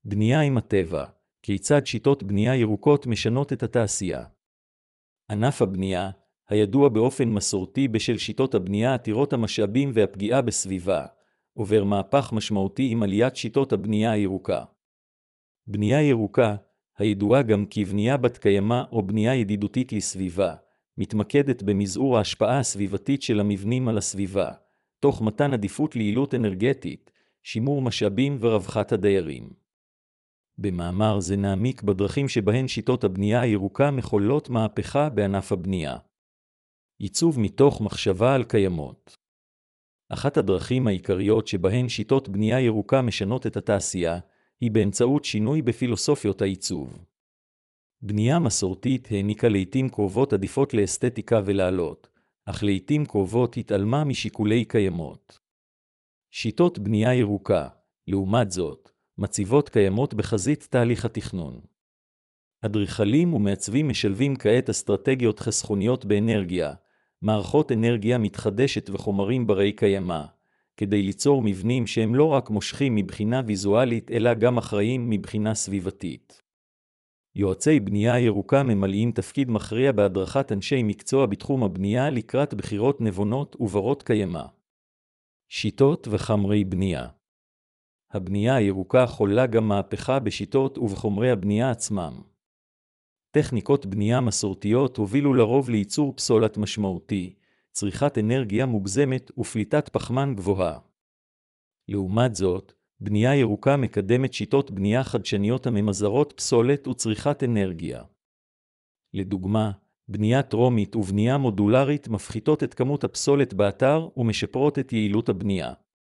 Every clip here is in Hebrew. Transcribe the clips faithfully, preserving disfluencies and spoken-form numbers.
בנייה עם הטבע, כיצד שיטות בנייה ירוקות משנות את התעשייה. ענף הבנייה, הידוע באופן מסורתי בשל שיטות הבנייה עתירות המשאבים והפגיעה בסביבה, עובר מהפך משמעותי עם עליית שיטות הבנייה הירוקה. בנייה ירוקה, הידועה גם כבנייה בת קיימא או בנייה ידידותית לסביבה, מתמקדת במזעור ההשפעה הסביבתית של המבנים על הסביבה, תוך מתן עדיפות ליעילות אנרגטית, שימור משאבים ורווחת הדיירים. במאמר זה נעמיק בדרכים שבהן שיטות הבנייה הירוקה מחוללות מהפכה בענף הבנייה. עיצוב מתוך מחשבה על קיימות. אחת הדרכים העיקריות שבהן שיטות בנייה ירוקה משנות את התעשייה, היא באמצעות שינוי בפילוסופיות העיצוב. בנייה מסורתית העניקה לעתים קרובות עדיפות לאסתטיקה ולעלות, אך לעתים קרובות התעלמה משיקולי קיימות. שיטות בנייה ירוקה, לעומת זאת, מציבות קיימות בחזית תהליך התכנון. אדריכלים ומעצבים משלבים כעת אסטרטגיות חסכוניות באנרגיה, מערכות אנרגיה מתחדשת וחומרים ברי קיימא, כדי ליצור מבנים שהם לא רק מושכים מבחינה ויזואלית אלא גם אחראיים מבחינה סביבתית. יועצי בנייה ירוקה ממלאים תפקיד מכריע בהדרכת אנשי מקצוע בתחום הבנייה לקראת בחירות נבונות וברות קיימא. שיטות וחומרי בנייה. הבנייה הירוקה חוללה גם מהפכה בשיטות ובחומרי הבנייה עצמם. טכניקות בנייה מסורתיות הובילו לרוב לייצור פסולת משמעותי, צריכת אנרגיה מוגזמת ופליטת פחמן גבוהה. לעומת זאת, בנייה ירוקה מקדמת שיטות בנייה חדשניות הממזערות פסולת וצריכת אנרגיה. לדוגמה, בנייה טרומית ובנייה מודולרית מפחיתות את כמות הפסולת באתר ומשפרות את יעילות הבנייה.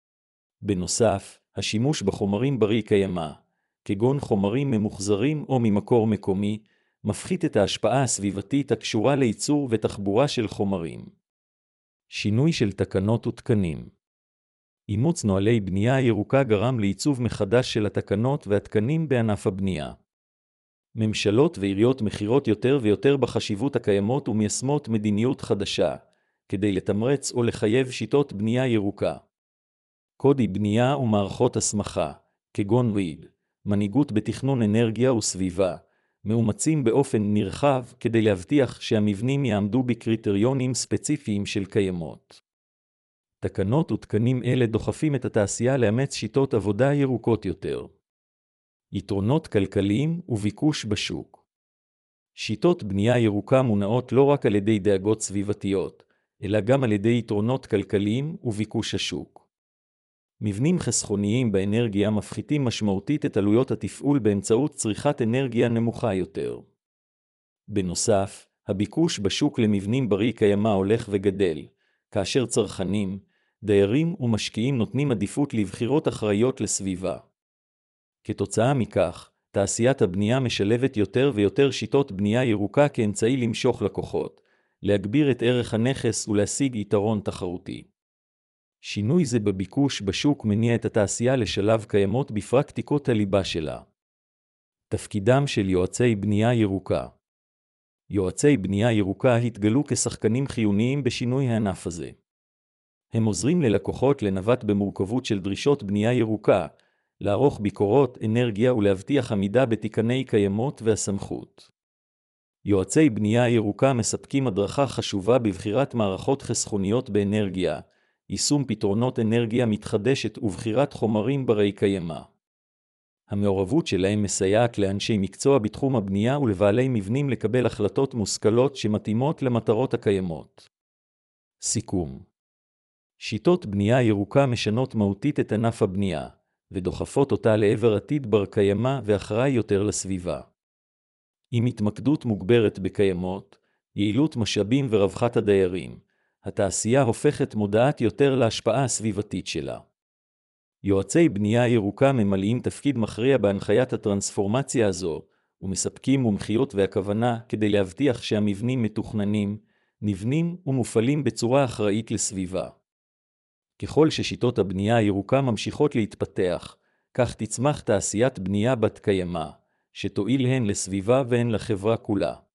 בנוסף, השימוש בחומרים ברי קיימא, כגון חומרים ממוחזרים או ממקור מקומי, מפחית את ההשפעה הסביבתית הקשורה לייצור ותחבורה של חומרים. שינוי של תקנות ותקנים. אימוץ נוהלי בנייה ירוקה גרם לעיצוב מחדש של התקנות והתקנים בענף הבנייה. ממשלות ועיריות מכירות יותר ויותר בחשיבות הקיימות ומיישמות מדיניות חדשה, כדי לתמרץ או לחייב שיטות בנייה ירוקה. קודי בנייה ומערכות הסמכה, כגון ריד, מנהיגות בתכנון אנרגיה וסביבה, מאומצים באופן נרחב כדי להבטיח שהמבנים יעמדו בקריטריונים ספציפיים של קיימות. תקנות ותקנים אלה דוחפים את התעשייה לאמץ שיטות עבודה ירוקות יותר. יתרונות כלכליים וביקוש בשוק. שיטות בנייה ירוקה מונעות לא רק על ידי דאגות סביבתיות, אלא גם על ידי יתרונות כלכליים וביקוש השוק. מבנים חסכוניים באנרגיה מפחיתים משמעותית את עלויות התפעול באמצעות צריכת אנרגיה נמוכה יותר. בנוסף, הביקוש בשוק למבנים ברי קיימא הולך וגדל, כאשר צרכנים, דיירים ומשקיעים נותנים עדיפות לבחירות אחראיות לסביבה. כתוצאה מכך, תעשיית הבנייה משלבת יותר ויותר שיטות בנייה ירוקה כאמצעי למשוך לקוחות, להגביר את ערך הנכס ולהשיג יתרון תחרותי. שינוי זה בביקוש בשוק מניע את התעשייה לשלב קיימות בפרקטיקות הליבה שלה. תפקידם של יועצי בנייה ירוקה. יועצי בנייה ירוקה התגלו כשחקנים חיוניים בשינוי הענף הזה. הם עוזרים ללקוחות לנווט במורכבות של דרישות בנייה ירוקה, לערוך ביקורות אנרגיה ולהבטיח עמידה בתקני קיימות והסמכות. יועצי בנייה ירוקה מספקים הדרכה חשובה בבחירת מערכות חסכוניות באנרגיה, יישום פתרונות אנרגיה מתחדשת ובחירת חומרים ברי קיימא. המעורבות שלהם מסייעת לאנשי מקצוע בתחום הבנייה ולבעלי מבנים לקבל החלטות מושכלות שמתאימות למטרות הקיימות. סיכום. שיטות בנייה ירוקה משנות מהותית את ענף הבנייה, ודוחפות אותה לעבר עתיד בר קיימא ואחראי יותר לסביבה. עם התמקדות מוגברת בקיימות, יעילות משאבים ורווחת הדיירים, התעשייה הופכת מודעת יותר להשפעה הסביבתית שלה. יועצי בנייה ירוקה ממלאים תפקיד מכריע בהנחיית הטרנספורמציה הזו, ומספקים מומחיות והכוונה כדי להבטיח שהמבנים מתוכננים, נבנים ומופעלים בצורה אחראית לסביבה. ככל ששיטות הבנייה הירוקה ממשיכות להתפתח, כך תצמח תעשיית בנייה בת קיימא, שתועיל הן לסביבה והן לחברה כולה.